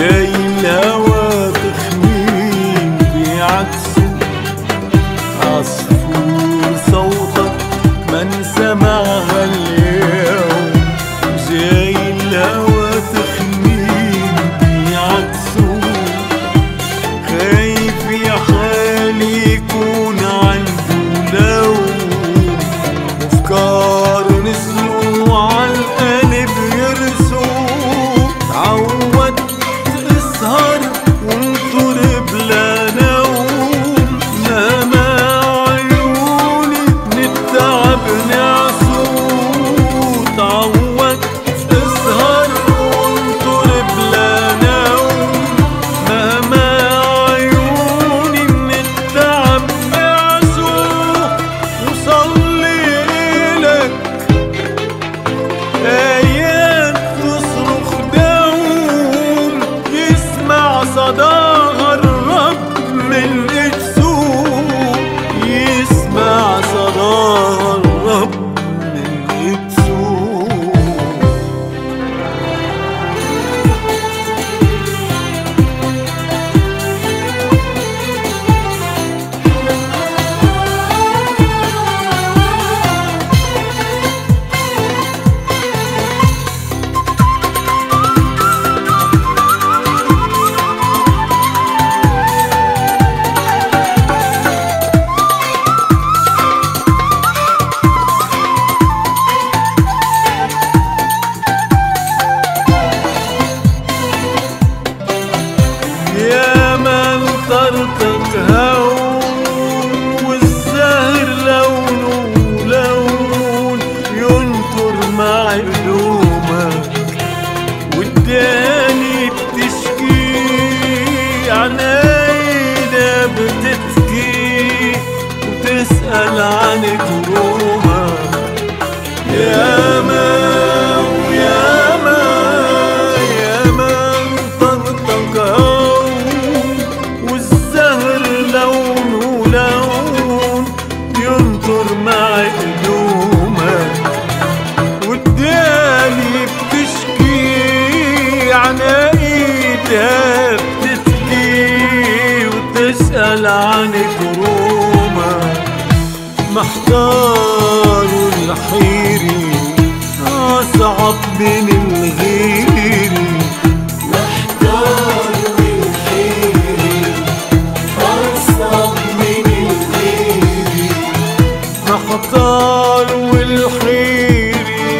زي الهوا تخمين بيعكسوا عصفور صوتك من سمعها اليوم، زي الهوا تخمين بيعكسوا. خايف يا حالي يكون عنده لوم، وافكار نسلوا عالقلب يرسوا. تعود اسهر وانطر بلا نوم، مهما عيوني من التعب نعسوا. تعود اسهر وانطر بلا نوم، مهما عيوني من التعب نعسوا. وصلي إلك آيات تصرخ دوم، يسمع صداها الرب من إجسوم، يسمع صداها الرب من إجسوم. يا من طرتك هون، والزهر لونه لون ينطر مع قدومك. والداني بتشكي عنايدة بتبكي وتسأل عن كرومك. يا من يا من يا من طرتك هون، والزهر لونه لون ينطر مع قدومك. والداني بتشكي عنايدها بتبكي وتسأل عن كرومك. محتار والحيري أصعب من الغيري. محتار والحيري أصعب من الغيري. محتار والحيري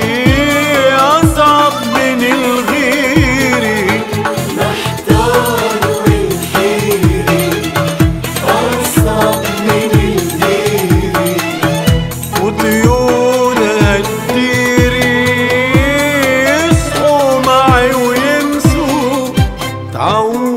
أصعب من الغيري. محتار والحيري أصعب من الغيري. وطيور الديري يصحوا معي وينسوا. تعود